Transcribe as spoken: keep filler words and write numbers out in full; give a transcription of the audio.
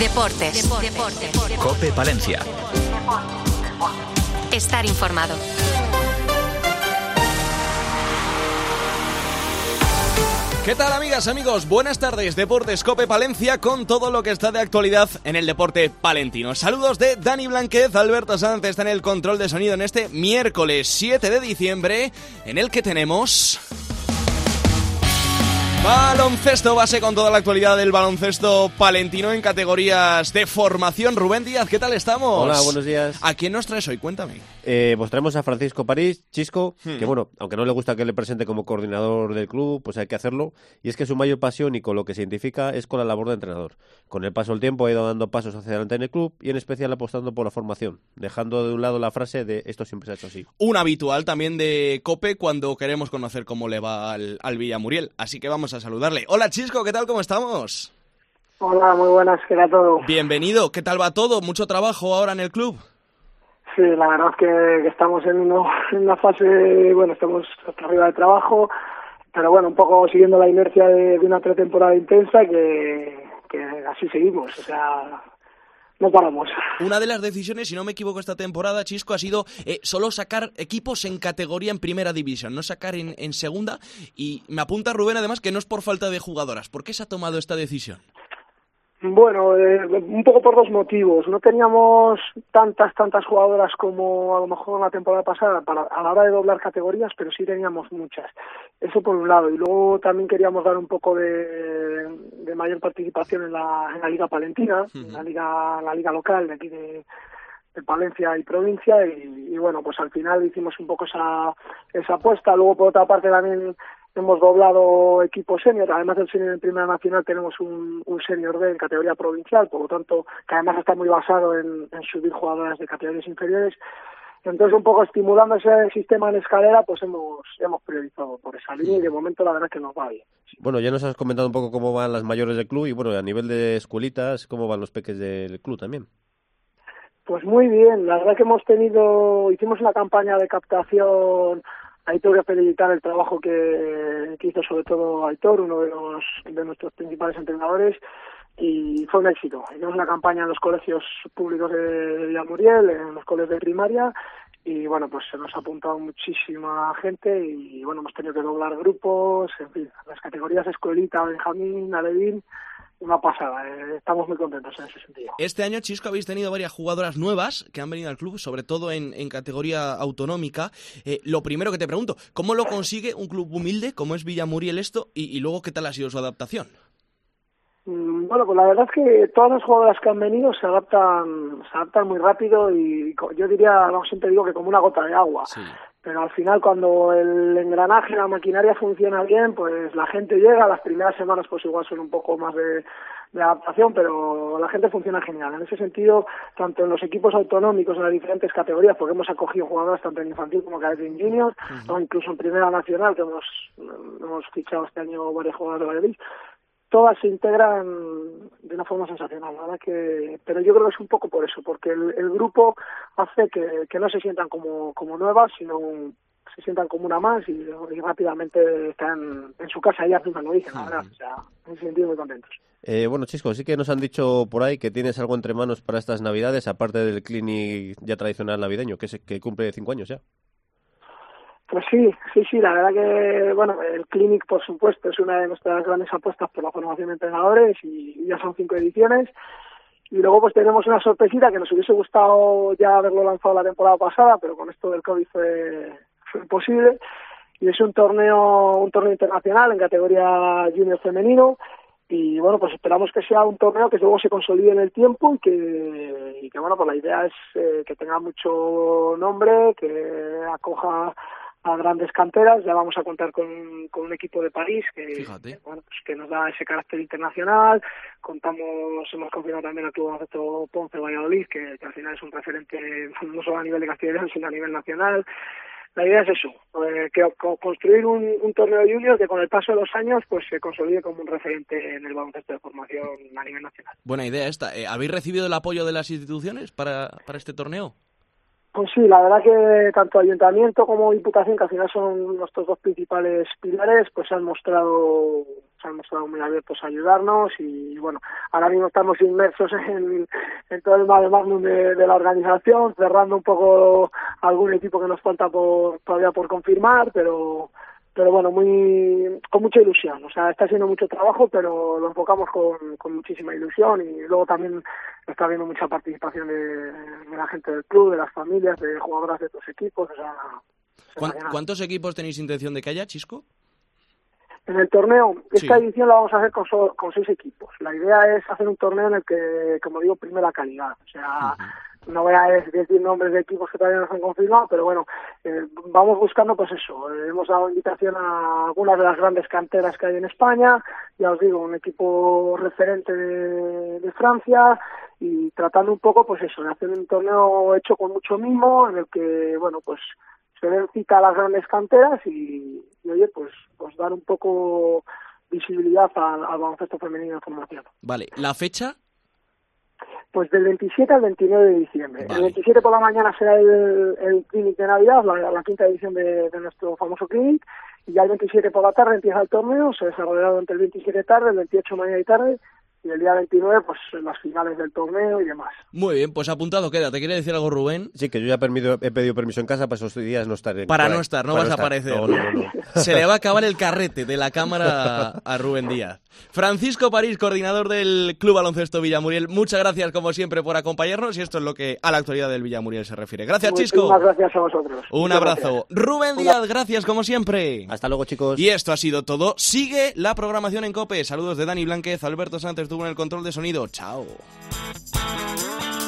Deportes. Deportes. Deportes. COPE Palencia. Estar informado. ¿Qué tal, amigas, amigos? Buenas tardes, Deportes COPE Palencia, con todo lo que está de actualidad en el deporte palentino. Saludos de Dani Blanquez. Alberto Sanz está en el control de sonido en este miércoles siete de diciembre, en el que tenemos baloncesto base, con toda la actualidad del baloncesto palentino en categorías de formación. Rubén Díaz, ¿qué tal estamos? Hola, buenos días. ¿A quién nos traes hoy? Cuéntame. Eh, pues traemos a Francisco París, Chisco, Hmm. que bueno, aunque no le gusta que le presente como coordinador del club, pues hay que hacerlo. Y es que su mayor pasión y con lo que se identifica es con la labor de entrenador. Con el paso del tiempo ha ido dando pasos hacia adelante en el club y en especial apostando por la formación, dejando de un lado la frase de esto siempre se ha hecho así. Un habitual también de COPE cuando queremos conocer cómo le va al, al Villamuriel. Así que vamos a saludarle. Hola, Chisco, ¿qué tal? ¿Cómo estamos? Hola, muy buenas, ¿qué tal todo? Bienvenido, ¿qué tal va todo? ¿Mucho trabajo ahora en el club? Sí, la verdad es que, que estamos en, uno, en una fase, bueno, estamos hasta arriba de trabajo, pero bueno, un poco siguiendo la inercia de, de una pretemporada intensa que, que así seguimos, o sea, no paramos. Una de las decisiones, si no me equivoco, esta temporada, Chisco, ha sido eh, solo sacar equipos en categoría en primera división, no sacar en, en segunda, y me apunta Rubén además que no es por falta de jugadoras. ¿Por qué se ha tomado esta decisión? Bueno, eh, un poco por dos motivos. No teníamos tantas, tantas jugadoras como a lo mejor en la temporada pasada para, a la hora de doblar categorías, pero sí teníamos muchas. Eso por un lado. Y luego también queríamos dar un poco de, de mayor participación en la, en la Liga Palentina, uh-huh. en la liga, la liga local de aquí de, de Palencia y provincia. Y, y bueno, pues al final hicimos un poco esa, esa apuesta. Luego, por otra parte, también hemos doblado equipos senior, además del senior en Primera Nacional tenemos un, un senior B en categoría provincial, por lo tanto, que además está muy basado en, en subir jugadoras de categorías inferiores. Entonces, un poco estimulando ese sistema en escalera, pues hemos hemos priorizado por esa línea y de momento la verdad es que nos va bien. Bueno, ya nos has comentado un poco cómo van las mayores del club y bueno, a nivel de escuelitas, cómo van los peques del club también. Pues muy bien, la verdad que hemos tenido, hicimos una campaña de captación. Ahí tengo que felicitar el trabajo que, que hizo sobre todo Aitor, uno de los de nuestros principales entrenadores, y fue un éxito. Hicimos una campaña en los colegios públicos de Villamuriel, en los colegios de primaria, y bueno, pues se nos ha apuntado muchísima gente y bueno, hemos tenido que doblar grupos, en fin, las categorías escuelita, Benjamín, Alevín. Una pasada, eh, estamos muy contentos en ese sentido. Este año, Chisco, habéis tenido varias jugadoras nuevas que han venido al club, sobre todo en, en categoría autonómica. Eh, lo primero que te pregunto, ¿cómo lo consigue un club humilde como es Villamuriel esto? Y, y luego, ¿qué tal ha sido su adaptación? Mm, bueno, pues la verdad es que todas las jugadoras que han venido se adaptan, se adaptan muy rápido y yo diría, no, siempre digo que como una gota de agua. Sí. Pero al final cuando el engranaje, la maquinaria funciona bien, pues la gente llega. Las primeras semanas pues igual son un poco más de, de adaptación, pero la gente funciona genial. En ese sentido, tanto en los equipos autonómicos, en las diferentes categorías, porque hemos acogido jugadoras tanto en infantil como cadete en juniors, uh-huh. o incluso en primera nacional, que hemos, hemos fichado este año varias jugadoras de Valladolid, todas se integran de una forma sensacional, la verdad que, pero yo creo que es un poco por eso, porque el, el grupo hace que, que no se sientan como, como nuevas, sino se sientan como una más y, y rápidamente están en su casa y hacen lo dicen, la verdad, o sea, en ese sentido muy contentos. Eh, bueno, Chisco, sí que nos han dicho por ahí que tienes algo entre manos para estas Navidades, aparte del clinic ya tradicional navideño, que, es, que cumple cinco años ya. Pues sí, sí, sí, la verdad que, bueno, el Clinic, por supuesto, es una de nuestras grandes apuestas por la formación de entrenadores y ya son cinco ediciones. Y luego pues tenemos una sorpresita que nos hubiese gustado ya haberlo lanzado la temporada pasada, pero con esto del COVID fue, fue imposible. Y es un torneo, un torneo internacional en categoría junior femenino. Y bueno, pues esperamos que sea un torneo que luego se consolide en el tiempo y que, y que bueno, pues la idea es eh, que tenga mucho nombre, que acoja a grandes canteras. Ya vamos a contar con, con un equipo de París que, bueno, pues que nos da ese carácter internacional. Contamos, hemos confirmado también al Club Baloncesto Ponce Valladolid, que, que al final es un referente no solo a nivel de Castilla y León, sino a nivel nacional. La idea es eso, eh, que construir un, un torneo junior que con el paso de los años pues se consolide como un referente en el baloncesto de formación a nivel nacional. Buena idea esta. Eh, ¿Habéis recibido el apoyo de las instituciones para, para este torneo? Pues sí, la verdad que tanto Ayuntamiento como Diputación, que al final son nuestros dos principales pilares, pues se han mostrado se han mostrado muy abiertos a ayudarnos y bueno, ahora mismo estamos inmersos en, en todo el mare magnum de, de la organización, cerrando un poco algún equipo que nos falta por, todavía por confirmar, pero pero bueno, muy con mucha ilusión. O sea, está siendo mucho trabajo, pero lo enfocamos con, con muchísima ilusión, y luego también está habiendo mucha participación de, de la gente del club, de las familias, de jugadoras de otros equipos. O sea, ¿cuántos equipos tenéis intención de que haya, Chisco? En el torneo, esta sí. edición la vamos a hacer con, so, con seis equipos. La idea es hacer un torneo en el que, como digo, prime la calidad. O sea, uh-huh. no voy a decir nombres de equipos que todavía no se han confirmado, pero bueno, eh, vamos buscando pues eso. Eh, hemos dado invitación a algunas de las grandes canteras que hay en España, ya os digo, un equipo referente de, de Francia, y tratando un poco pues eso, de hacer un torneo hecho con mucho mimo, en el que, bueno, pues se den cita a las grandes canteras y, y oye, pues, pues dar un poco visibilidad al, al baloncesto femenino de formación. Vale, ¿la fecha? Pues del veintisiete al veintinueve de diciembre. Vale. El veintisiete por la mañana será el, el clinic de Navidad, la, la quinta edición de, de nuestro famoso clinic, y ya el veintisiete por la tarde empieza el torneo, se desarrollará durante el veintisiete tarde, el veintiocho mañana y tarde, y el día veintinueve, pues las finales del torneo y demás. Muy bien, pues apuntado queda. ¿Te quiere decir algo, Rubén? Sí, que yo ya he, permido, he pedido permiso en casa para esos días no estar. En, para, para no estar, no para vas no a estar. aparecer. No, no, no, no. Se le va a acabar el carrete de la cámara a, a Rubén Díaz. Francisco París, coordinador del Club Baloncesto Villamuriel, muchas gracias como siempre por acompañarnos, y esto es lo que a la actualidad del Villamuriel se refiere. Gracias, Chisco. Muchas gracias a vosotros. Un Muchas abrazo. Gracias. Rubén Díaz, gracias como siempre. Hasta luego, chicos. Y esto ha sido todo. Sigue la programación en COPE. Saludos de Dani Blánquez, Alberto Sánchez estuvo en el control de sonido. Chao.